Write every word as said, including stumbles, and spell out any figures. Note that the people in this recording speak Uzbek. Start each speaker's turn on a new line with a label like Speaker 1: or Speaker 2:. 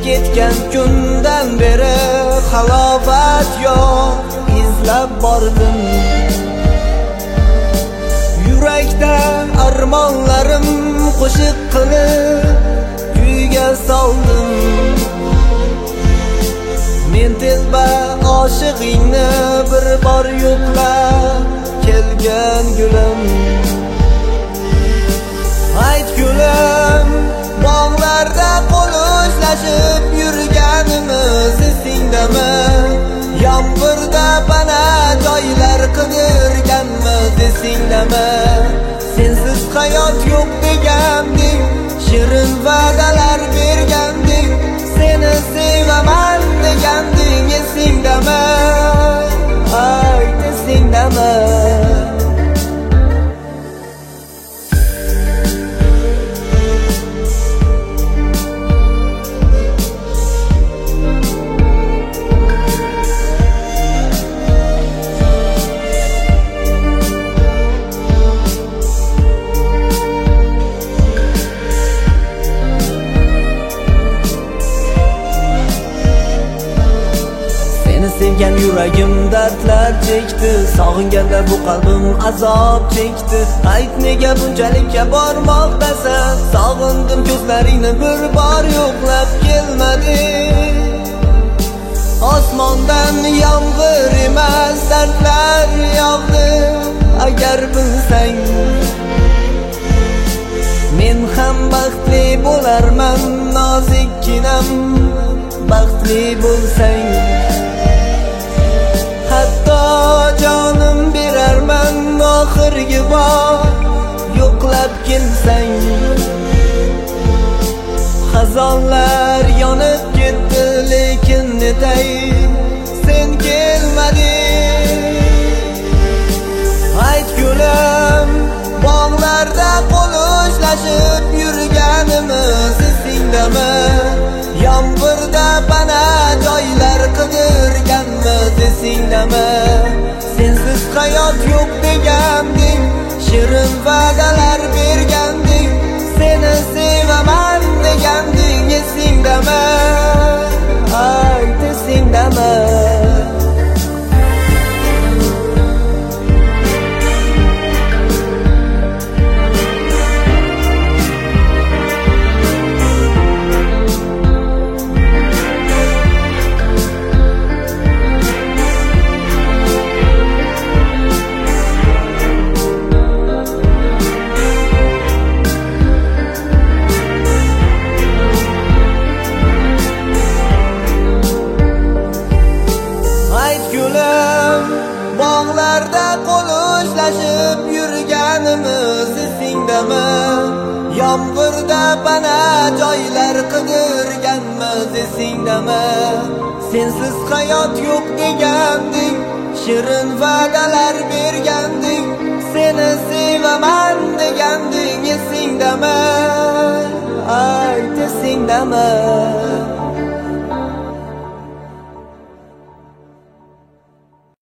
Speaker 1: ketgan kundan beri halovat yo'q izlab bordim. Yurakda armonlarim qo'shiq qilib kuyga soldim. Men telba oshiqingni bir bor yo'qlab kelgan gulim. Ayt gulim, bog'larda qo'l ushlashib yurganimiz esingdami? Yomg'irda bana joylar qidirganmiz esingdami? Sensiz hayot yo'q deganding, shirin va'dalar berganding, seni sevaman deganding esingdami? Ayt esingdami? Sevgan yuragim dardlar chekdi, sog'inganda bu qalbim azob chekdi. Ayt nega bunchalikka bormoqdasan? Sog'indim ko'zlaringni bir bor yo'qlab kelmading. Osmondan yomg'ir emas dardlar yog'di. Agar bilsang men ham baxtli bo'larman, nozikkinam baxtli bo'lsang. Hatto jonim berarman oxirgi bor yo'qlab kelsang. Xazonlar yonib ketdi lekin netay sen kelmading. Ayt gulim, bog'larda qo'l ushlashib yurganimiz esingdami? Yomg'irda bana joylar qidirganmiz esingdami? Sensiz hayot yo'q deganding, shirin va'dalar berganding, seni sevaman deganding esingdami? Ayt esingdami? Bog'larda qo'l ushlashib yurganimiz esingdami? Yomg'irda bana joylar qidirganmiz esingdami? Sensiz hayot yo'q deganding, shirin va'dalar berganding, seni sevaman deganding esingdami? Ayt esingdami?